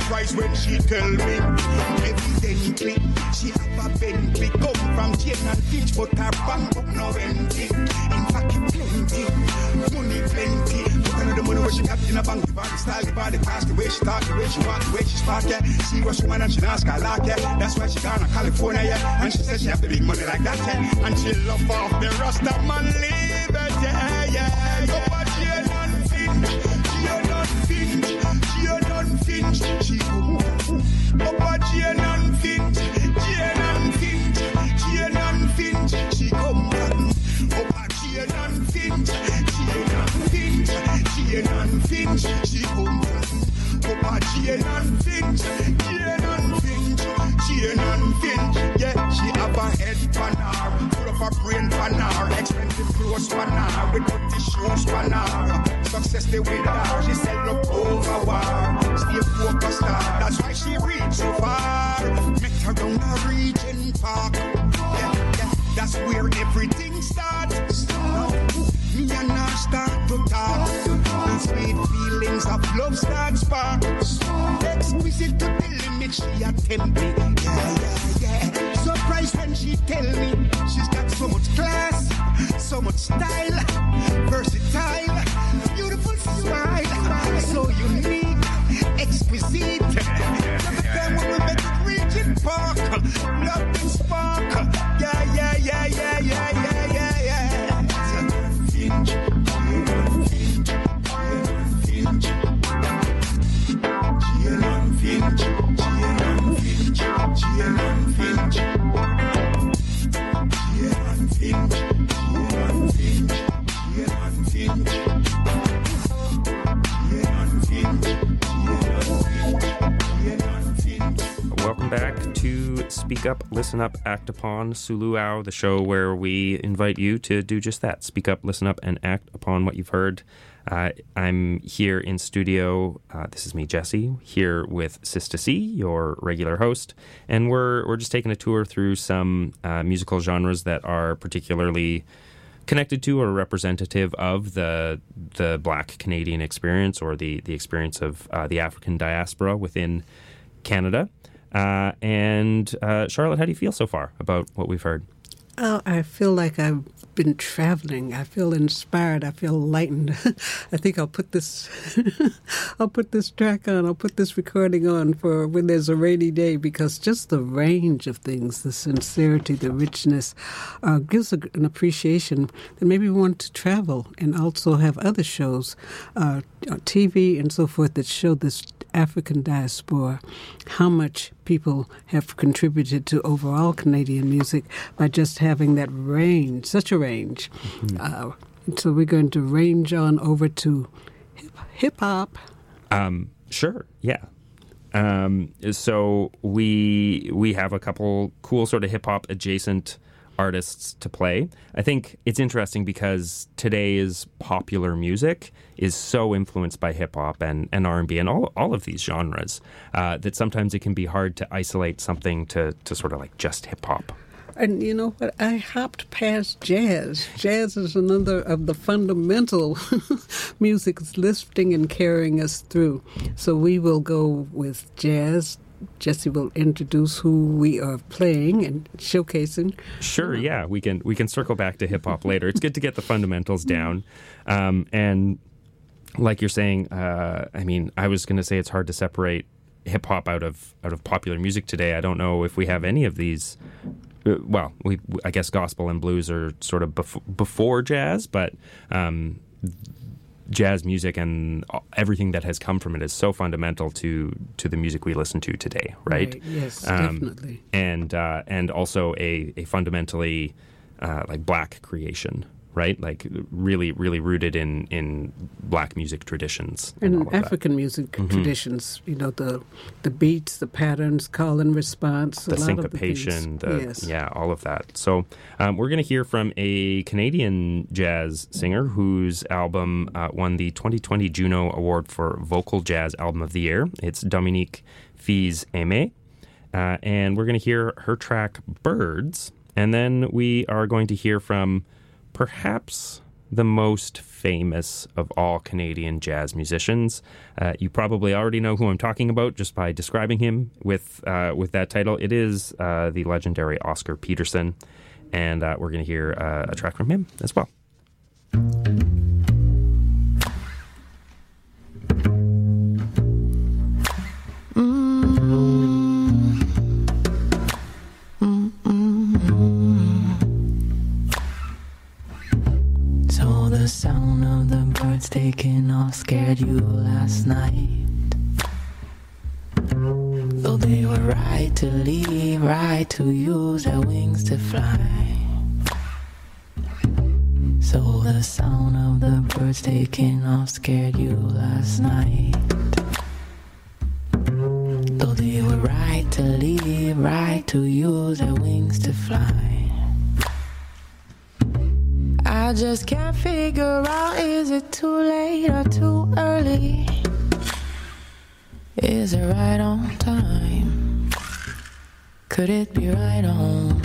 surprised when she tell me. Evidently, she have a Bentley. Come from Jane and Finch, but her bank book no empty. In fact, plenty, money plenty. Look at the money where she got in a bank. The body style, the body class, the way she talk, the way she walk, the way she spark, yeah. See what she want and she not skylark, yeah. That's why she gone to California, yeah. And she said she have the big money like that, yeah. And she love off the Rasta man live it, yeah, yeah. Go for Jane and Finch, Jane and Finch, Jane and Finch. She go for Jane and Finch, Jane and Finch, Jane and Finch. She come back over Jane and Finch, Jane and Finch, Jane and Finch. She come back over Jane and Finch, Jane and Finch, Jane and Finch. Yeah, she have a head panar, full of a brain panar, expensive clothes panar, with dirty shoes panar. Success they with her, she said look over war, stay focused star. That's why she reach so far. Make her down a region park. Yeah, that's where everything starts. Me and her start to talk. And sweet feelings of love start sparks. Exquisite to the limit, she attempt me. Yeah. Surprised when she tell me she's got so much class, so much style, versatile, beautiful smile, so unique, exquisite. Every time when we make it region park, love and spark. Yeah. Finch, Welcome back to Speak Up, Listen Up, Act Upon, Suluau, the show where we invite you to do just that. Speak up, listen up, and act upon what you've heard. I'm here in studio. This is me, Jesse, here with Sista C, your regular host, and we're just taking a tour through some musical genres that are particularly connected to or representative of the Black Canadian experience or the experience of the African diaspora within Canada. And Charlotte, how do you feel so far about what we've heard? Oh, I feel like I've been traveling. I feel inspired. I feel lightened. I think I'll put this track on. I'll put this recording on for when there's a rainy day, because just the range of things, the sincerity, the richness, gives an appreciation that maybe we want to travel and also have other shows, TV and so forth, that show this African diaspora, how much people have contributed to overall Canadian music by just having that range, such a range. Mm-hmm. So we're going to range on over to hip-hop. Sure, yeah. So we have a couple cool sort of hip-hop adjacent artists to play. I think it's interesting because today's popular music is so influenced by hip-hop and R&B and all of these genres that sometimes it can be hard to isolate something to sort of like just hip-hop. And you know what? I hopped past jazz. Jazz is another of the fundamental music lifting and carrying us through. So we will go with jazz. Jesse will introduce who we are playing and showcasing. Sure, yeah. We can circle back to hip-hop later. It's good to get the fundamentals down. And like you're saying, I mean, I was going to say it's hard to separate hip-hop out of popular music today. I don't know if we have any of these. Well, I guess gospel and blues are sort of before jazz, but jazz music and everything that has come from it is so fundamental to the music we listen to today, right? Yes, definitely. And also a fundamentally like Black creation, right? Like really, really rooted in Black music traditions. And African music traditions, you know, the beats, the patterns, call and response. The syncopation, all of that. So we're going to hear from a Canadian jazz singer whose album won the 2020 Juno Award for Vocal Jazz Album of the Year. It's Dominique Fils-Aimé. And we're going to hear her track Birds. And then we are going to hear from perhaps the most famous of all Canadian jazz musicians. You probably already know who I'm talking about just by describing him with that title. It is the legendary Oscar Peterson, and we're going to hear a track from him as well. So the sound of the birds taking off scared you last night. Though they were right to leave, right to use their wings to fly. So the sound of the birds taking off scared you last night. Though they were right to leave, right to use their wings to fly. I just can't figure out, is it too late or too early? Is it right on time? Could it be right on?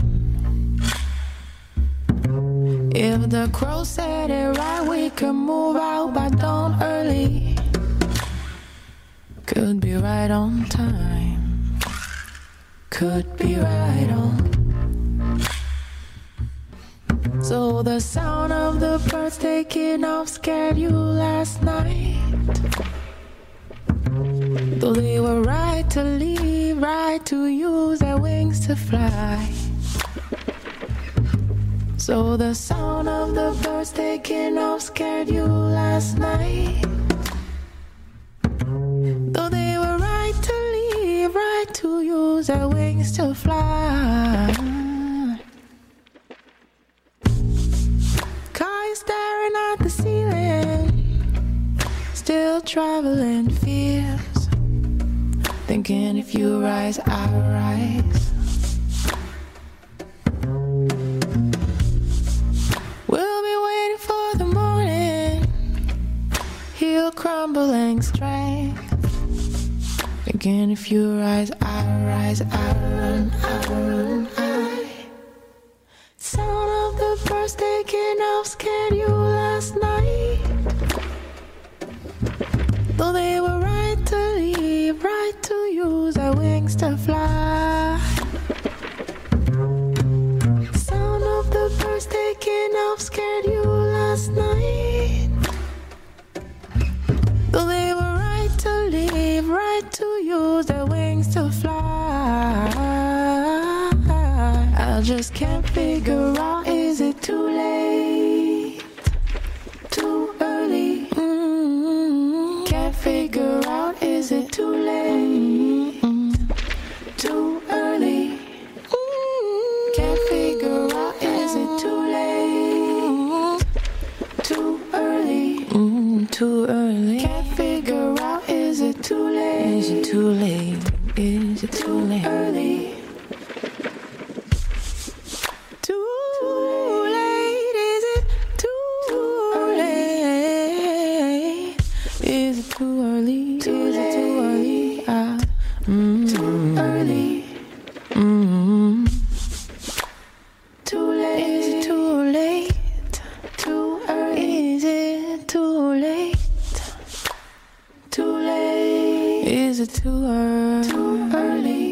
If the crow said it right, we could move out by dawn early. Could be right on time. Could be right on. So the sound of the birds taking off scared you last night. Though they were right to leave, right to use their wings to fly. So the sound of the birds taking off scared you last night. Though they were right to leave, right to use their wings to fly. Car staring at the ceiling, still traveling fears, thinking if you rise, I'll rise. We'll be waiting for the morning, he'll crumbling strength, thinking if you rise, I'll rise, I'll run, I'll run, Sound of the birds taking off scared you last night. Though they were right to leave, right to use their wings to fly. Sound of the birds taking off scared you last night. Though they were right to leave, right to use their wings to fly. I just can't figure out, is it too late? Too early? Can't figure out, is it too late? Too early? Can't figure out, is it too late? Too early? Too early? Can't figure out, is it too late? Is it too late? Is it too late? Early? Too early? Is it too early? Too early? Too late? Is it too late? Too early? Is it too late? Too late? Is it too early? Too early?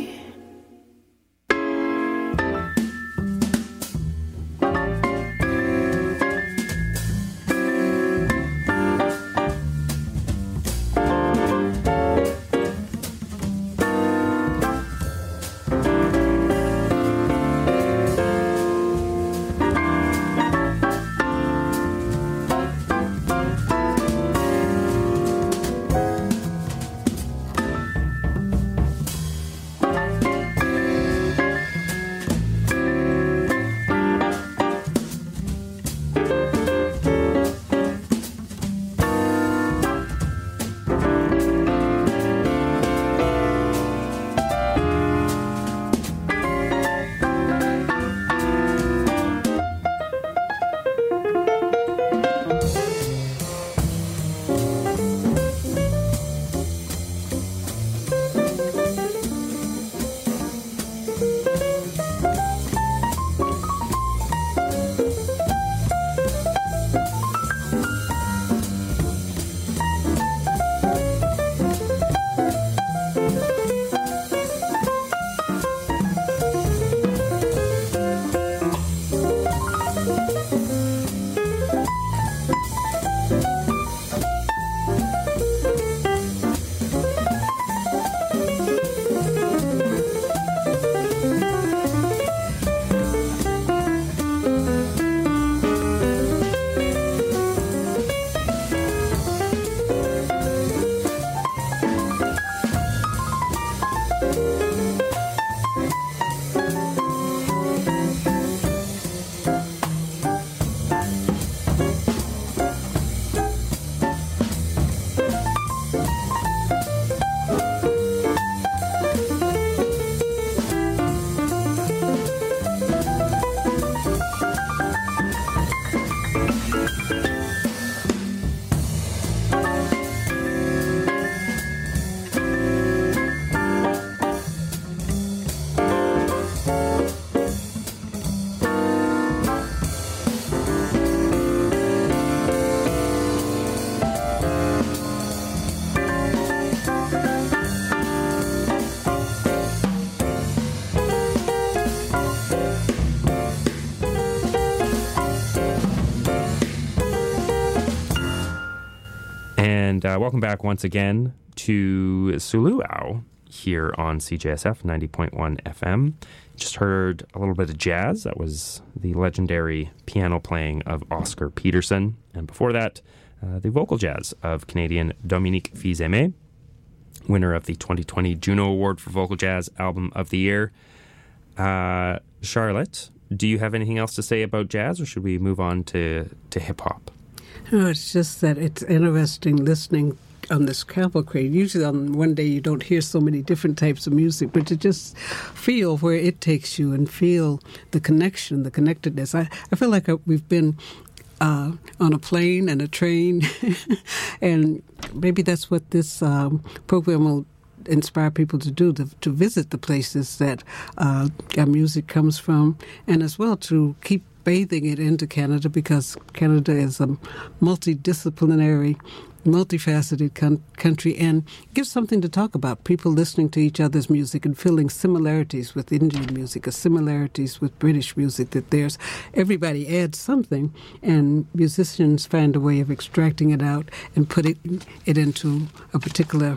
And welcome back once again to Suluau here on CJSF 90.1 FM. Just heard a little bit of jazz. That was the legendary piano playing of Oscar Peterson. And before that, the vocal jazz of Canadian Dominique Fils-Aimé, winner of the 2020 Juno Award for Vocal Jazz Album of the Year. Charlotte, do you have anything else to say about jazz, or should we move on to hip-hop? No, it's just that it's interesting listening on this cavalcade. Usually on one day you don't hear so many different types of music, but to just feel where it takes you and feel the connection, the connectedness. I feel like we've been on a plane and a train, and maybe that's what this program will inspire people to do, to visit the places that our music comes from, and as well to keep bathing it into Canada, because Canada is a multidisciplinary, multifaceted country, and gives something to talk about. People listening to each other's music and feeling similarities with Indian music, or similarities with British music, that there's everybody adds something, and musicians find a way of extracting it out and putting it into a particular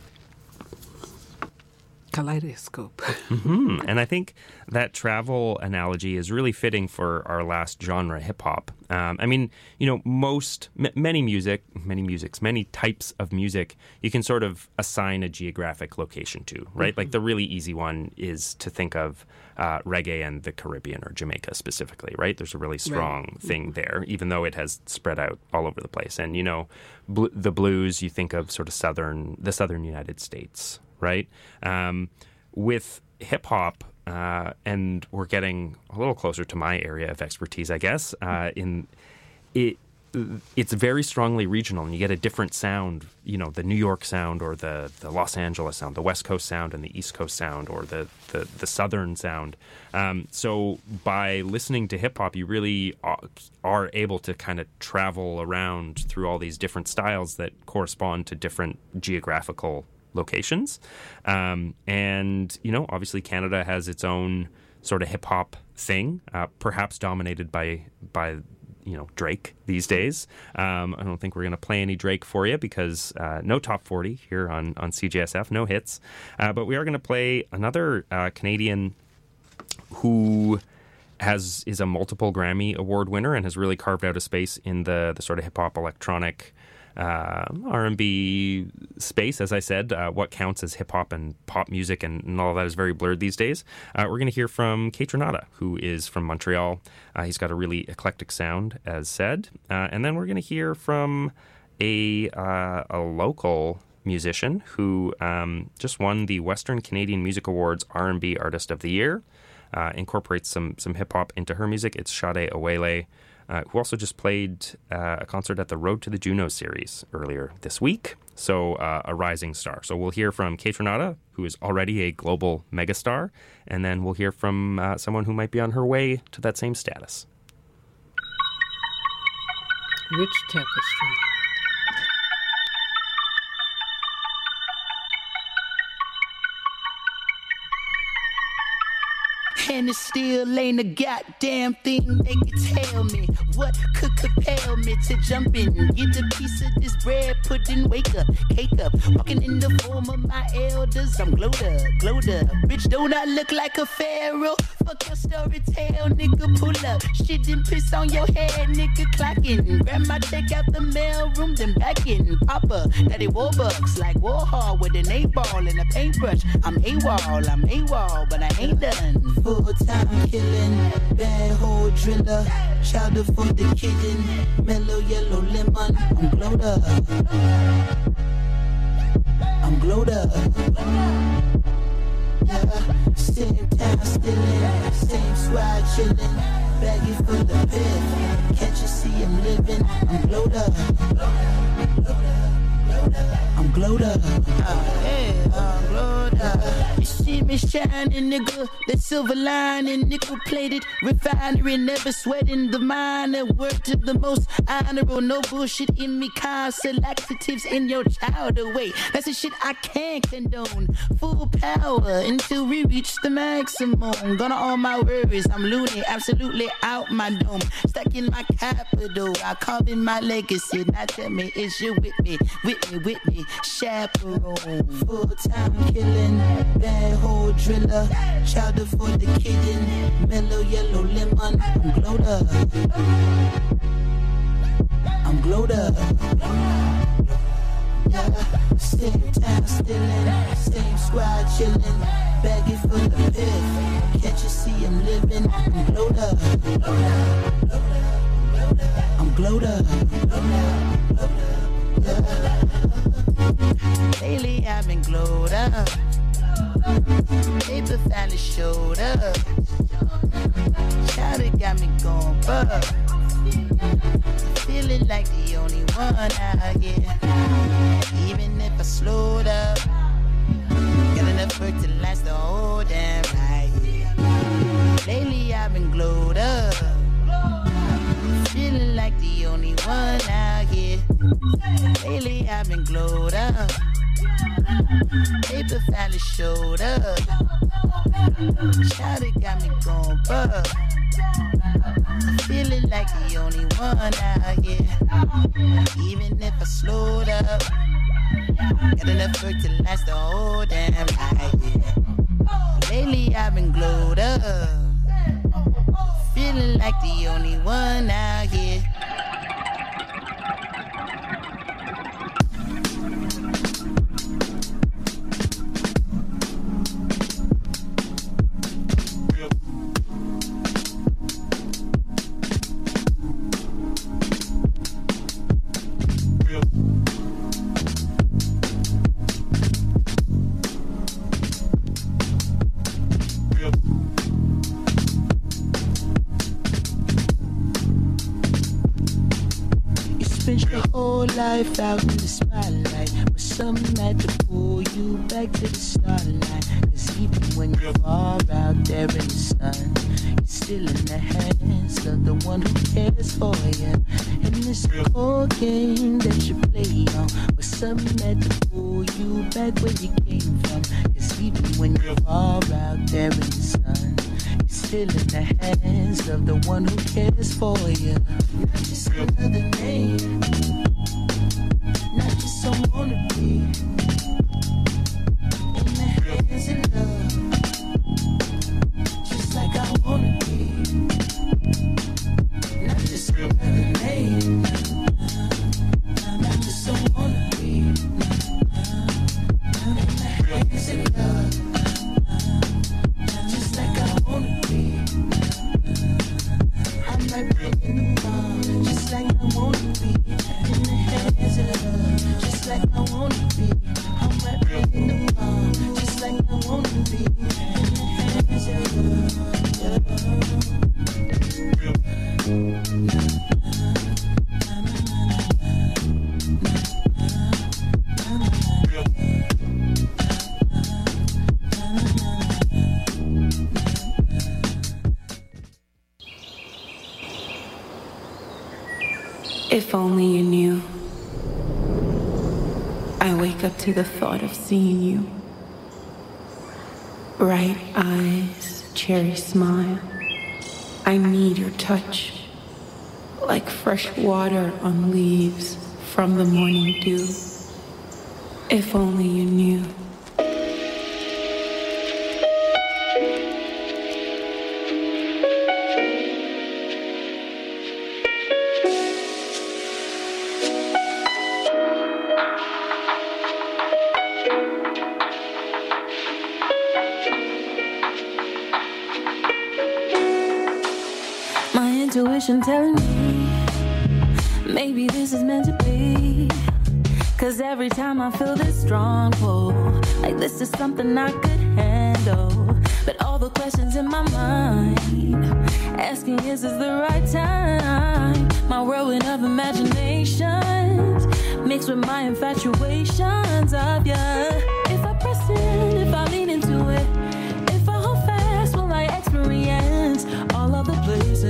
kaleidoscope. Mm-hmm. And I think that travel analogy is really fitting for our last genre, hip-hop. I mean, you know, many types of music, you can sort of assign a geographic location to, right? Mm-hmm. Like the really easy one is to think of reggae and the Caribbean, or Jamaica specifically, right? There's a really strong thing there, even though it has spread out all over the place. And, you know, the blues, you think of sort of the southern United States, right? With hip-hop, and we're getting a little closer to my area of expertise, I guess, it's very strongly regional, and you get a different sound, you know, the New York sound, or the Los Angeles sound, the West Coast sound, and the East Coast sound, or the Southern sound. So by listening to hip-hop, you really are able to kind of travel around through all these different styles that correspond to different geographical locations. And, you know, obviously Canada has its own sort of hip-hop thing, perhaps dominated by you know, Drake these days. I don't think we're going to play any Drake for you, because no top 40 here on CJSF, no hits. But we are going to play another Canadian who is a multiple Grammy Award winner and has really carved out a space in the sort of hip-hop electronic R&B space. As I said, what counts as hip-hop and pop music and all that is very blurred these days. We're going to hear from Kaytranada, who is from Montreal. He's got a really eclectic sound, as said. And then we're going to hear from a local musician who just won the Western Canadian Music Awards R&B Artist of the Year. Incorporates some hip-hop into her music. It's Sade Awele, who also just played a concert at the Road to the Juno series earlier this week. So a rising star. So we'll hear from Kaytranada, who is already a global megastar, and then we'll hear from someone who might be on her way to that same status. Rich tapestry. And it still ain't a goddamn thing they can tell me. What could compel me to jump in, get a piece of this bread, pudding, wake up, cake up, walking in the form of my elders. I'm glowed up. Bitch, don't I look like a pharaoh? Fuck your story tale, nigga, pull up. Shit and piss on your head, nigga, clocking. Grab my check out the mail room, then back in. Papa, daddy Warbucks, like Warhol with an 8-ball and a paintbrush. I'm AWOL, but I ain't done. Full-time killing, bad hole driller, chowder for the kitten, mellow yellow lemon. I'm glowed up. Yeah, same time stealing, same swag chilling, baggy full of piff. Can't you see I'm living? I'm glowed up. I'm glowed up. I'm glowed up. You see diamond shining, nigga. That silver lining, nickel plated refinery, never sweating the mind. A word to the most honorable, no bullshit in me. Constant laxatives in your child away. That's the shit I can't condone. Full power until we reach the maximum. Gonna all my worries, I'm loony, absolutely out my dome. Stuck in my capital, I carve in my legacy. Now tell me, is you with me, chaperone? Full-time killing, bad hole driller, chowder for the kitten, mellow yellow lemon. I'm glowed up. Yeah, same time stealing, same squad chilling, baggy full of piff. Can't you see I'm living? I'm glowed up. I'm glowed up. Lately I've been glowed up. Paper finally showed up. Chowder got me going buck. Feeling like the only one out here. Even if I slowed up, got enough work to last the whole damn ride. Lately I've been glowed up. Feeling like the only one out here. Lately I've been glowed up. Paper finally showed up. Chowder got me going buck. Feeling like the only one out here. Even if I slowed up, got enough work to last the whole damn night. Lately I've been glowed up. Feeling like the only one out here. Life out in the spotlight, but something had to pull you back to the starlight. Cause even when you're far out there in the sun, you're still in the hands of the one who cares for you. And this cold game that you play on, but something had to pull you back where you came from. Cause even when you're far out there in the sun, you're still in the hands of the one who cares for you. Not just another name, not just someone to be in the hands of love, just like I wanna be. Not just another name, not just someone to be in the hands of love, just like I wanna be. I'm right in the bar, just like I wanna be in the hands of love, just like I wanna be. I'm right in the bar, just like I wanna be in the hands of love. If only you knew. I wake up to the thought of seeing you. Bright eyes, cherry smile. I need your touch, like fresh water on leaves from the morning dew. If only you knew. Intuition telling me maybe this is meant to be. Cause every time I feel this strong pull, like this is something I could handle. But all the questions in my mind, asking is this the right time? My whirlwind of imaginations mixed with my infatuations of ya. If I press in, if I lean into it,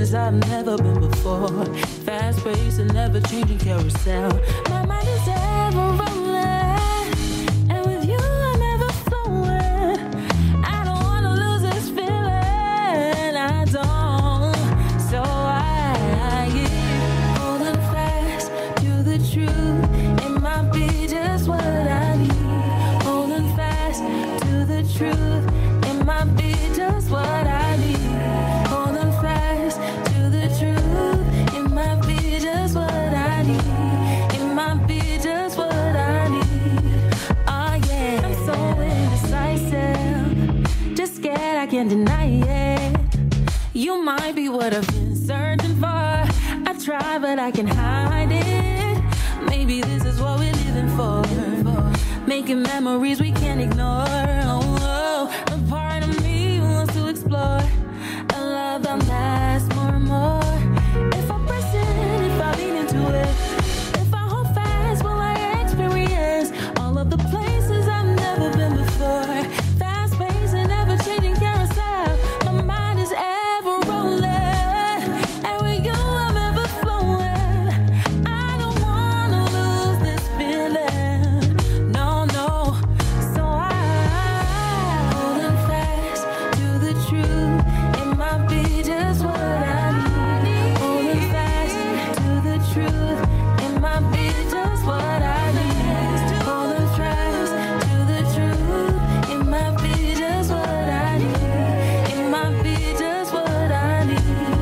places I've never been before. Fast paced and never changing carousel. My mind is ever rolling, and with you I'm ever flowing. I don't wanna lose this feeling, I don't. So I keep holding fast to the truth. It might be just what I need. Holding fast to the truth. It might be just what I need. Holding fast to the truth. It might be just what I need. It might be just what I need. Oh yeah, I'm so indecisive. Just scared I can't deny it. You might be what I've been searching for. I try but I can hide it. Maybe this is what we're living for. Making memories we can't ignore. Oh, a part of me wants to explore a love that lasts more and more. If I press it, if I lean into it, if I hold fast, will I experience all of the places I've never been before? Fast paced and ever changing carousel. My mind is ever rolling, and with you I'm ever flowing. I don't wanna lose this feeling. No, no. So I holding fast to the truth. It might be just what I need. Holding fast to the truth. It might be just what I need. Holding fast to the truth. It might be just what I need. It might be just what I need.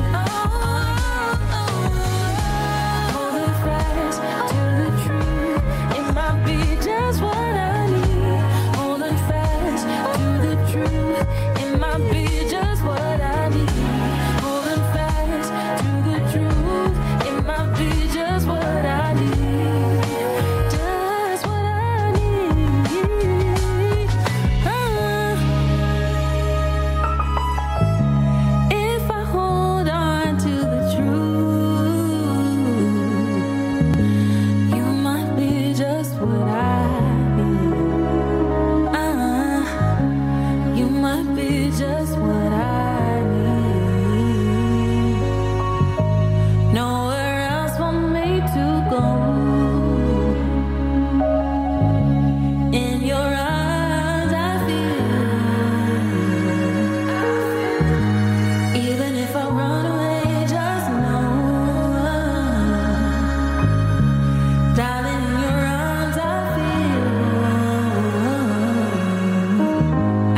Holding fast to the truth. It might be just what I need. Holding fast to the truth. It might be just what I need. Holding fast to the truth. It might be just what I need. Just what I need. If I hold on to the truth, you might be just what I need. You might be just what I need. Nowhere else for me to go. In your arms I feel. Even if I run away, just know, darling, in your arms I feel.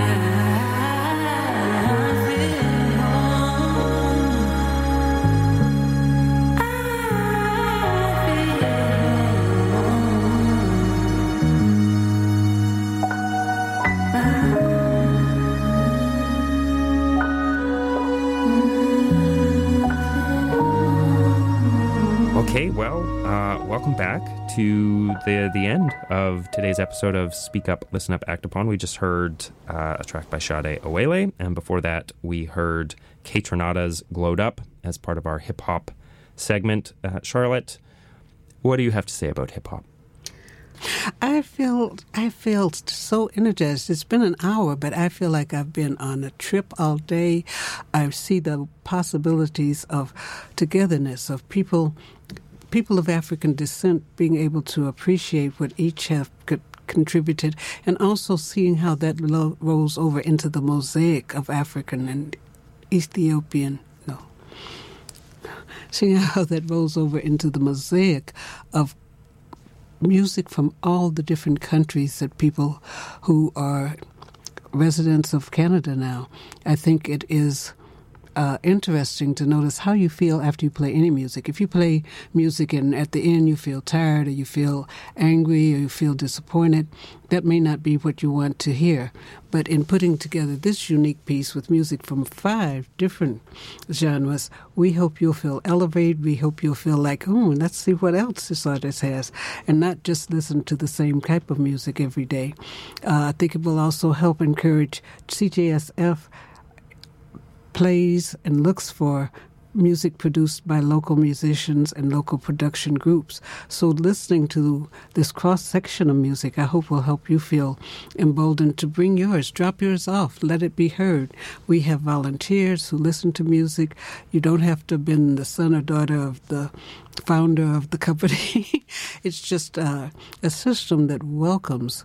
Okay, well, welcome back to the end of today's episode of Speak Up, Listen Up, Act Upon. We just heard a track by Sade Awele, and before that we heard Kaytranada's Glowed Up as part of our hip-hop segment. Charlotte, what do you have to say about hip-hop? I feel so energized. It's been an hour, but I feel like I've been on a trip all day. I see the possibilities of togetherness, of people of African descent being able to appreciate what each have contributed, and also seeing how that rolls over into the mosaic of African and Ethiopian. Seeing how that rolls over into the mosaic of music from all the different countries that people who are residents of Canada now. I think it is interesting to notice how you feel after you play any music. If you play music and at the end you feel tired or you feel angry or you feel disappointed, that may not be what you want to hear. But in putting together this unique piece with music from 5 different genres, we hope you'll feel elevated. We hope you'll feel like, oh, let's see what else this artist has, and not just listen to the same type of music every day. I think it will also help encourage CJSF plays and looks for music produced by local musicians and local production groups. So listening to this cross-section of music, I hope will help you feel emboldened to bring yours. Drop yours off. Let it be heard. We have volunteers who listen to music. You don't have to have been the son or daughter of the founder of the company. It's just a system that welcomes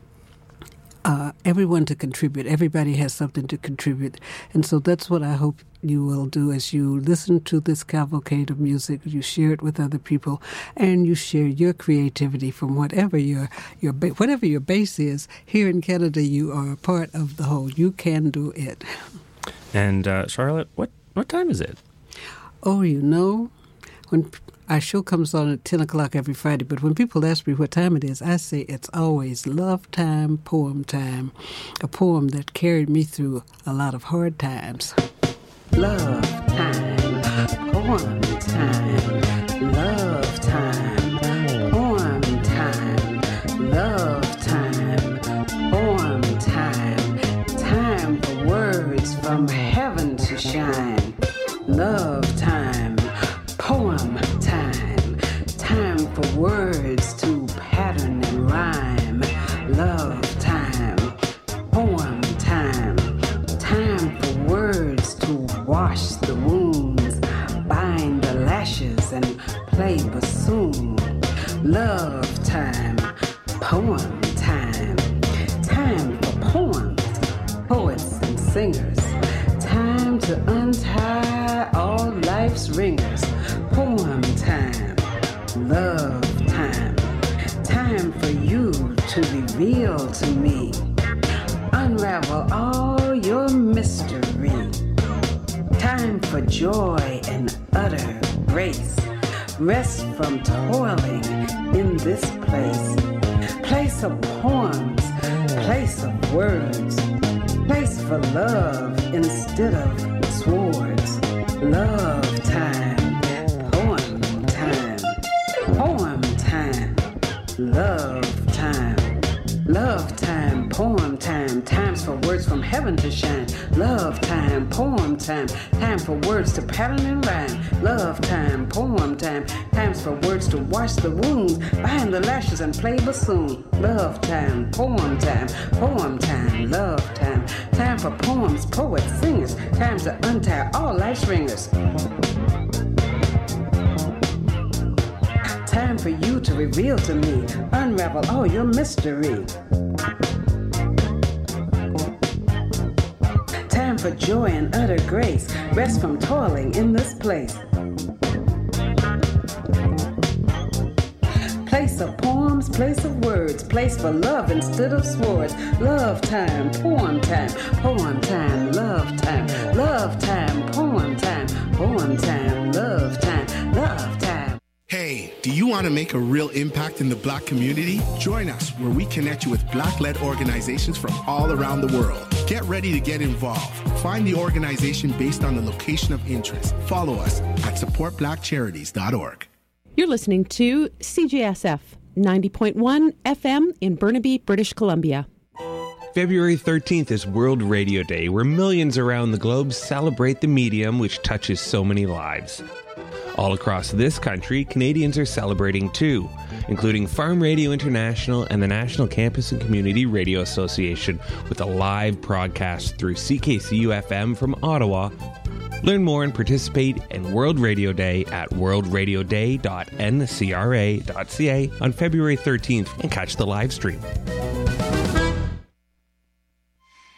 everyone to contribute. Everybody has something to contribute. And so that's what I hope you will do as you listen to this cavalcade of music. You share it with other people, and you share your creativity from whatever whatever your base is. Here in Canada, you are a part of the whole. You can do it. And Charlotte, what time is it? Oh, when our show comes on at 10 o'clock every Friday, but when people ask me what time it is, I say it's always love time, poem time, a poem that carried me through a lot of hard times. Love time, poem time, love time, poem time, love time, poem time, time for words from heaven to shine, love time, poem time, time for words to pattern and rhyme, love time, poem time, time for words to wash the wounds, bind the lashes and play bassoon, love time, poem time, time for poems, poets and singers, time to untie all life's ringers, poem time, love time, time for you to reveal to me, unravel all your mystery, time for joy and utter grace, rest from toiling in this place, place of poems, place of words, place for love instead of swords, love time, poem time, poem time, love time, poem time, times for words from heaven to shine, love time, poem time, time for words to pattern and rhyme, love time, poem time, times for words to wash the wounds, bind the lashes and play bassoon, love time, poem time, love time, time for poems, poets, singers, times to untie all life's ringers, time for you to reveal to me, unravel all your mystery, time for joy and utter grace, rest from toiling in this place, place of poems, place of words, place for love instead of swords, love time, poem time, love time, poem time, love time, love time. Hey, do you want to make a real impact in the Black community? Join us where we connect you with Black-led organizations from all around the world. Get ready to get involved. Find the organization based on the location of interest. Follow us at supportblackcharities.org. You're listening to CJSF 90.1 FM in Burnaby, British Columbia. February 13th is World Radio Day, where millions around the globe celebrate the medium which touches so many lives. All across this country, Canadians are celebrating too, including Farm Radio International and the National Campus and Community Radio Association, with a live broadcast through CKCU-FM from Ottawa. Learn more and participate in World Radio Day at worldradioday.ncra.ca on February 13th and catch the live stream.